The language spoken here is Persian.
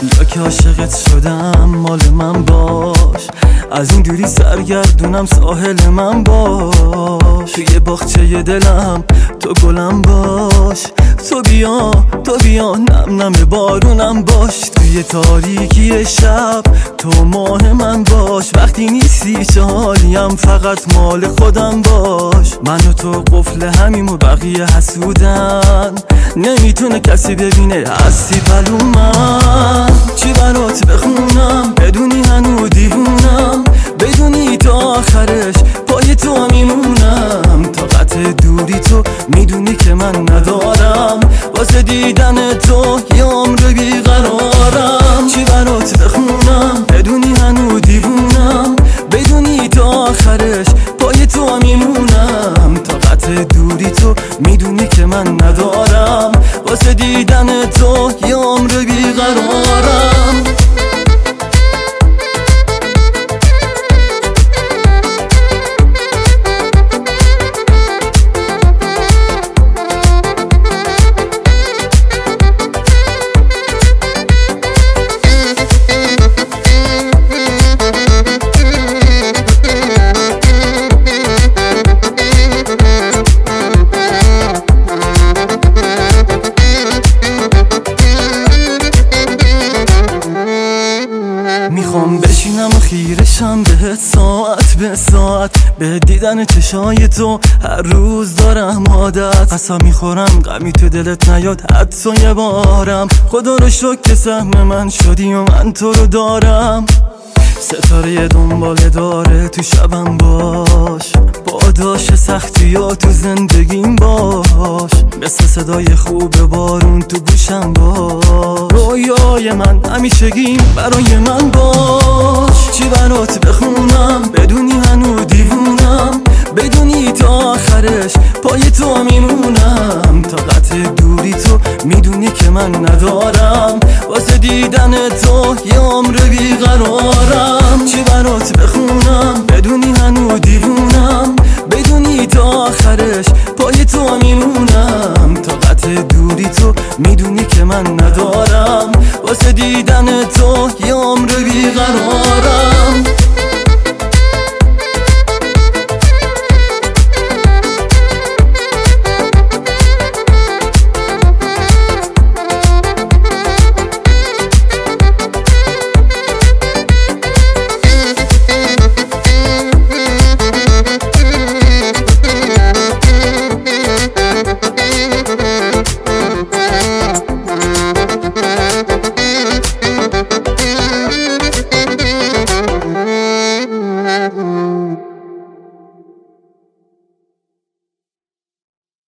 یا که عاشقت شدم مال من باش، از این دوری سرگردونم ساحل من باش، توی باغچه دلم تو گلم باش، تو بیا نم نم بارونم باش، توی تاریکی شب تو ماه من باش، وقتی نیستی چه حالیم فقط مال خودم باش، من و تو قفل همیم و بقیه حسودن، نمیتونه کسی ببینه هستی پلو من، چی برات بخونم بدونی هنو دیوونم، بدونی تا آخرش پای تو میمونم، تا قطع دوری تو میدونی که من ندارم، واسه دیدن تو یه عمر بیقرارم، چی برات بخونم بدونی هنو دیوونم، بدونی تا آخرش پای تو میمونم، تا قطع دوری تو میدونی که من ندارم، واسه دیدن تو یه عمر بیقرارم. میخوام بشینم و خیرشم بهت ساعت به ساعت، به دیدن چشای تو هر روز دارم عادت، قسم میخورم غمی تو دلت نیاد حتی یه بارم، خدا رو شکر که سهم من شدی و من تو رو دارم، ستاره دنبال داره تو شبم باش، پاداش سختی یا تو زندگیم باش، مثل صدای خوب بارون تو گوشم باش، رویای من همیشگیم برای من باش، چی برات بخونم بدونی هنو دیوونم، بدونی تا آخرش پای تو میمونم، تا قطع دوری تو میدونی که من ندارم، واسه دیدن تو یه عمر بیقرارم، چی برات بخونم بدونی هنو دیوونم، بدونی تا آخرش پای تو میمونم، تا قطع دوری تو میدونی که من ندارم، واسه دیدن تو یه عمر بیقرارم.